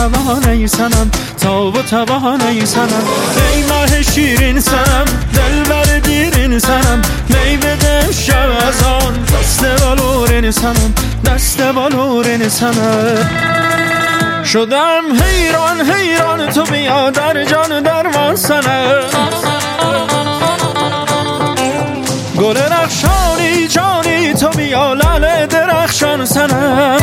توانه سنم، تاب و توانه سنم. ای ماه شیرین سنم، دلبر دیرین سنم، می بده شب از آن دست بالورین سنم، دست بالورین سنم. شدم حیران حیران تو بیا در جان درمان سنم، گل رخشانی جانی تو بیا لعل درخشان سنم.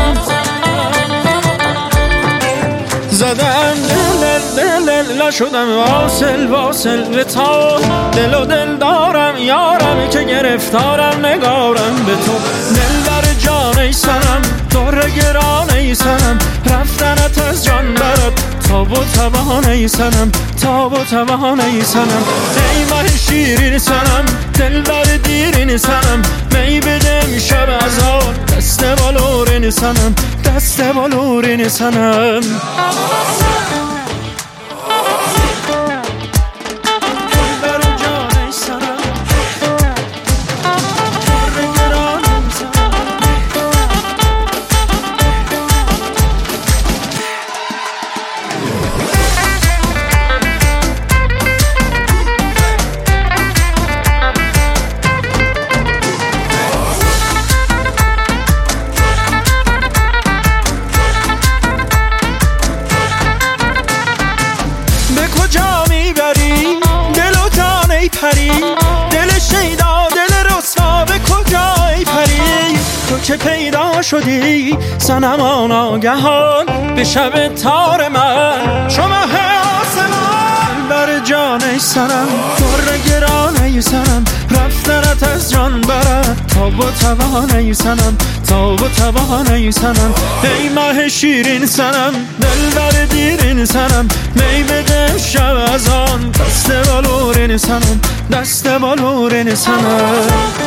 زدم دل شدم واصل واصل به تو، دل و دل دارم یارم که گرفتارم نگارم به تو. دل بر جان ای سنم، دور گران ای سنم، رفتنت از جان برد تاب و توان ای سنم، تاب و توان ای سنم. ای ماه شیرین سنم، دل بر دیرین سنم، می بدم شب از آن دست بالورین سنم، دست بالورین سنم. دل شیدا دل رسوا به کجای پری؟ تو که پیدا شدی صنمان آگهان به شب تار من چو ماه آسمان. بر جان ای سنم، در گران ای سنم، رفتنت از جان برد تاب و توان ای سنم، تاب و توان ای سنم. ای ماه شیرین سنم، دل بر دیرین سنم، می بده شب از آن دست بالورین سنم، دست بالورین سنم.